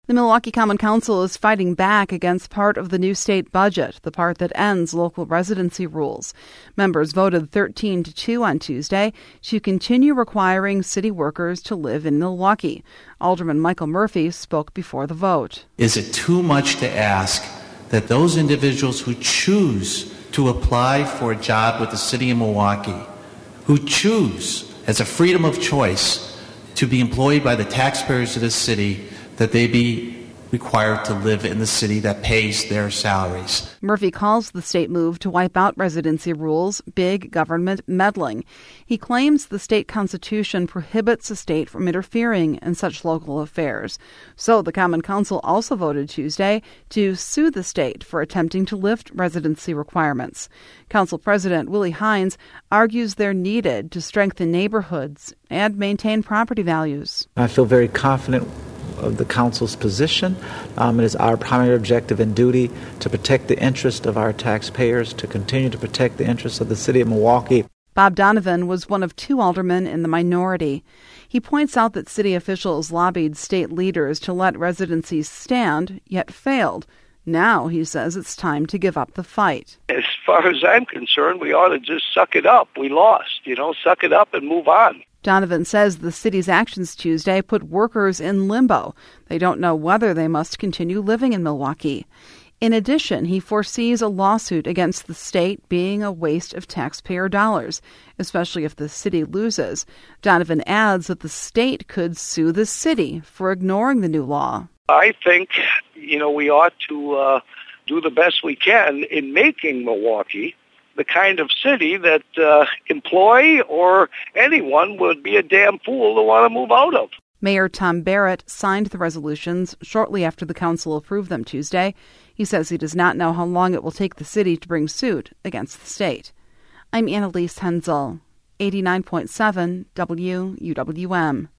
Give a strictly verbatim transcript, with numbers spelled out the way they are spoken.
The Milwaukee Common Council is fighting back against part of the new state budget, the part that ends local residency rules. Members voted thirteen to two on Tuesday to continue requiring city workers to live in Milwaukee. Alderman Michael Murphy spoke before the vote. Is it too much to ask that those individuals who choose to apply for a job with the city of Milwaukee, who choose as a freedom of choice to be employed by the taxpayers of this city, that they be required to live in the city that pays their salaries? Murphy calls the state move to wipe out residency rules big government meddling. He claims the state constitution prohibits the state from interfering in such local affairs. So the Common Council also voted Tuesday to sue the state for attempting to lift residency requirements. Council President Willie Hines argues they're needed to strengthen neighborhoods and maintain property values. I feel very confident of the council's position. Um, it is our primary objective and duty to protect the interest of our taxpayers, to continue to protect the interests of the city of Milwaukee. Bob Donovan was one of two aldermen in the minority. He points out that city officials lobbied state leaders to let residencies stand, yet failed. Now, he says, it's time to give up the fight. As far as I'm concerned, we ought to just suck it up. We lost, you know, suck it up and move on. Donovan says the city's actions Tuesday put workers in limbo. They don't know whether they must continue living in Milwaukee. In addition, he foresees a lawsuit against the state being a waste of taxpayer dollars, especially if the city loses. Donovan adds that the state could sue the city for ignoring the new law. I think, you know, we ought to uh, do the best we can in making Milwaukee the kind of city that uh, employee or anyone would be a damn fool to want to move out of. Mayor Tom Barrett signed the resolutions shortly after the council approved them Tuesday. He says he does not know how long it will take the city to bring suit against the state. I'm Annalise Hensel, eighty-nine point seven W U W M.